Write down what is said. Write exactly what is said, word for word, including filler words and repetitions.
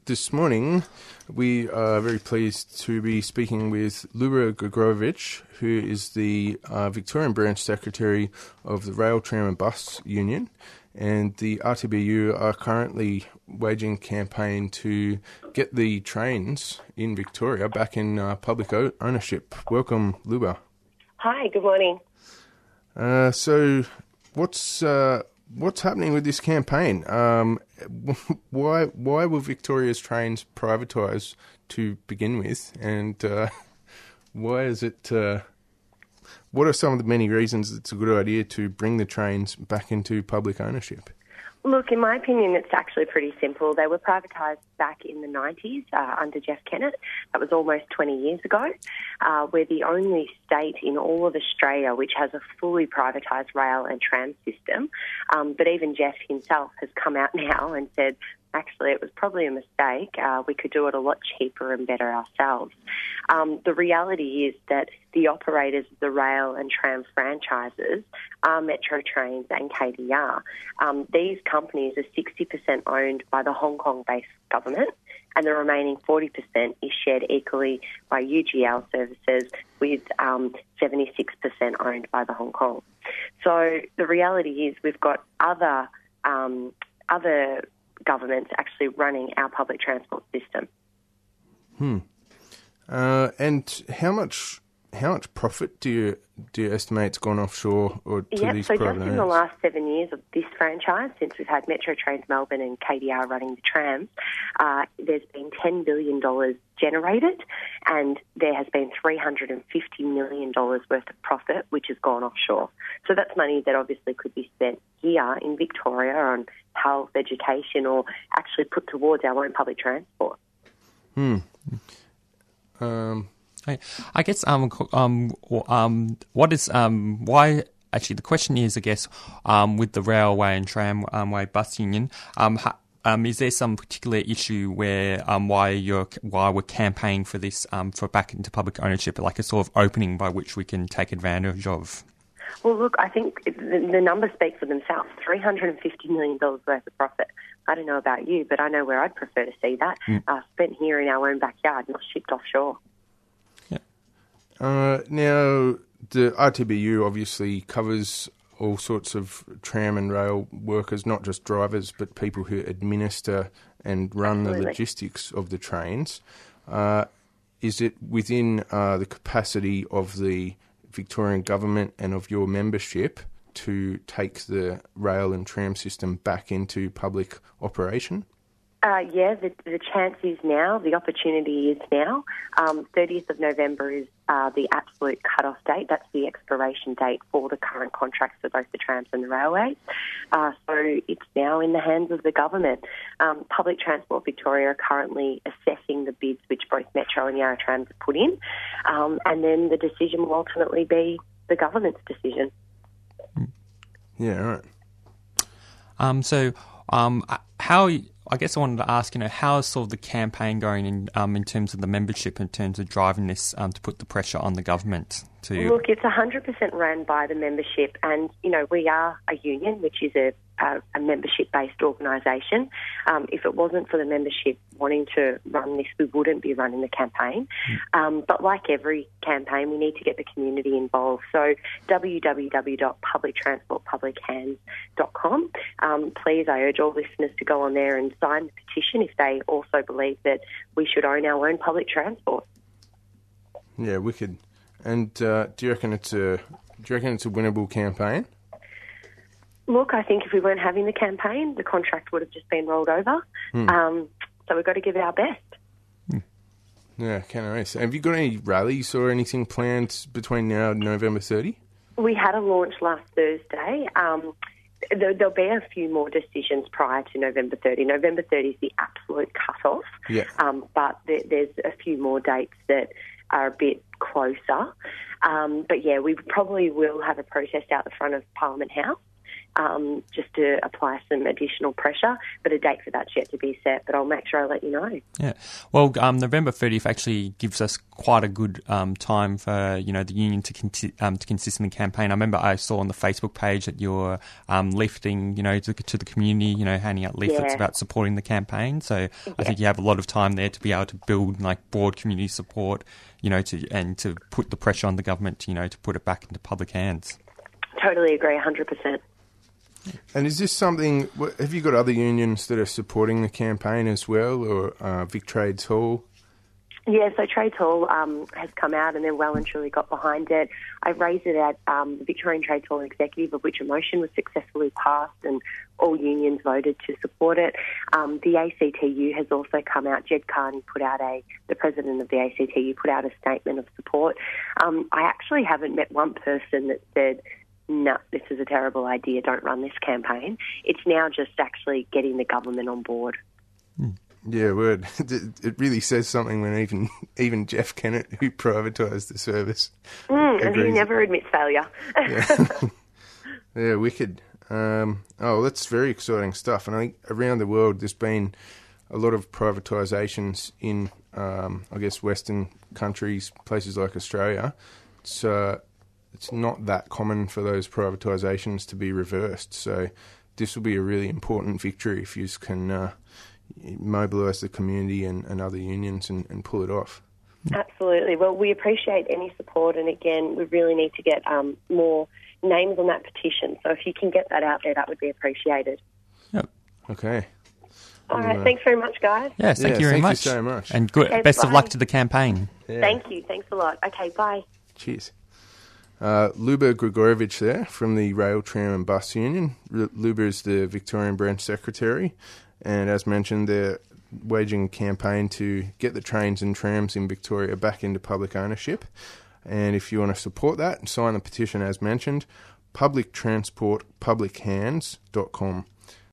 this morning we are very pleased to be speaking with Luba Gregorovic, who is the uh, Victorian Branch Secretary of the Rail, Tram and Bus Union, and the R T B U are currently waging a campaign to get the trains in Victoria back in uh, public o- ownership. Welcome, Luba. Hi, good morning. Uh, so, what's uh, what's happening with this campaign? Um, why why were Victoria's trains privatised to begin with, and uh, why is it? Uh, what are some of the many reasons it's a good idea to bring the trains back into public ownership? Look, in my opinion, it's actually pretty simple. They were privatised back in the nineties uh, under Jeff Kennett. That was almost twenty years ago. Uh, we're the only state in all of Australia which has a fully privatised rail and tram system. Um, but even Jeff himself has come out now and said, actually, it was probably a mistake. Uh, we could do it a lot cheaper and better ourselves. Um, the reality is that the operators of the rail and tram franchises are Metro Trains and K D R. Um, these companies are sixty percent owned by the Hong Kong-based government, and the remaining forty percent is shared equally by U G L Services, with um, seventy-six percent owned by the Hong Kong. So the reality is we've got other um, other governments actually running our public transport system. Hmm. Uh, and how much how much profit do you do you estimate's gone offshore or to yep, these so private just owners? in the last seven years of this franchise, since we've had Metro Trains Melbourne and K D R running the trams, uh, there's been ten billion dollars generated, and there has been three hundred fifty million dollars worth of profit, which has gone offshore. So that's money that obviously could be spent here in Victoria on health, education, or actually put towards our own public transport. Hmm. Um... I, I guess um um um what is um why actually the question is I guess um with the railway and tramway bus union um ha, um is there some particular issue where um why you're why we're campaigning for this um for back into public ownership, like a sort of opening by which we can take advantage of? Well, look, I think the, the numbers speak for themselves. three hundred fifty million dollars worth of profit. I don't know about you, but I know where I'd prefer to see that mm. uh, spent here in our own backyard, not shipped offshore. Uh, now, the R T B U obviously covers all sorts of tram and rail workers, not just drivers, but people who administer and run Absolutely. the logistics of the trains. Uh, is it within uh, the capacity of the Victorian government and of your membership to take the rail and tram system back into public operation? Uh, yeah, the, the chance is now, the opportunity is now. Um, thirtieth of November is uh, the absolute cut-off date. That's the expiration date for the current contracts for both the trams and the railways. Uh, so it's now in the hands of the government. Um, Public Transport Victoria are currently assessing the bids which both Metro and Yarra Trams have put in, um, and then the decision will ultimately be the government's decision. Yeah, right. Um, so um, how... I guess I wanted to ask, you know, how is sort of the campaign going in um, in terms of the membership, in terms of driving this um, to put the pressure on the government to... Look, it's one hundred percent run by the membership, and, you know, we are a union, which is a, a, a membership-based organisation. Um, if it wasn't for the membership wanting to run this, we wouldn't be running the campaign. Mm. Um, but like every campaign, we need to get the community involved. So w w w dot public transport public hands dot com. Um, please, I urge all listeners to go on there and sign the petition if they also believe that we should own our own public transport. Yeah, wicked. And uh, do you reckon it's a do you reckon it's a winnable campaign? Look, I think if we weren't having the campaign, the contract would have just been rolled over. Hmm. Um, so we've got to give it our best. Hmm. Yeah, kind of nice. Have you got any rallies or anything planned between now and November thirtieth? We had a launch last Thursday. Um, there, there'll be a few more decisions prior to November thirtieth. November thirtieth is the absolute cut-off. Yeah. Um, but there, there's a few more dates that are a bit closer. Um, but yeah, we probably will have a protest out the front of Parliament House. um, just to apply some additional pressure. But a date for that's yet to be set, but I'll make sure I let you know. Yeah. Well, um, November thirtieth actually gives us quite a good um, time for, you know, the union to conti- um, to consistently campaign. I remember I saw on the Facebook page that you're um, leafleting, you know, to, to the community, you know, handing out leaflets Yeah. about supporting the campaign. So Yeah. I think you have a lot of time there to be able to build like broad community support, you know, to and to put the pressure on the government, you know, to put it back into public hands. Totally agree, one hundred percent. And is this something, wh- have you got other unions that are supporting the campaign as well, or uh, Vic Trades Hall? Yeah, so Trades Hall um, has come out and they're well and truly got behind it. I raised it at um, the Victorian Trades Hall Executive, of which a motion was successfully passed and all unions voted to support it. Um, the A C T U has also come out. Jed Carney put out a, the president of the A C T U put out a statement of support. Um, I actually haven't met one person that said, no, this is a terrible idea, don't run this campaign. It's now just actually getting the government on board. Yeah, word. It really says something when even even Jeff Kennett, who privatised the service, Mm, and he agrees. never admits failure. Yeah, yeah, wicked. Um, oh, that's very exciting stuff. And I think around the world there's been a lot of privatisations in, um, I guess, Western countries, places like Australia. It's uh, it's not that common for those privatisations to be reversed. So this will be a really important victory if you can uh, mobilise the community and, and other unions and, and pull it off. Absolutely. Well, we appreciate any support, and again, we really need to get um, more names on that petition. So if you can get that out there, that would be appreciated. Yep. Okay. All right. uh, Thanks very much, guys. Yes, thank Yeah, you very thank you much. so much. And good, Okay, best of bye. luck to the campaign. Yeah. Thank you. Thanks a lot. Okay, bye. Cheers. Uh, Luba Grigorovich there from the Rail, Tram and Bus Union. R- Luba is the Victorian Branch Secretary, and as mentioned, they're waging a campaign to get the trains and trams in Victoria back into public ownership. And if you want to support that, sign the petition as mentioned, public transport public hands dot com.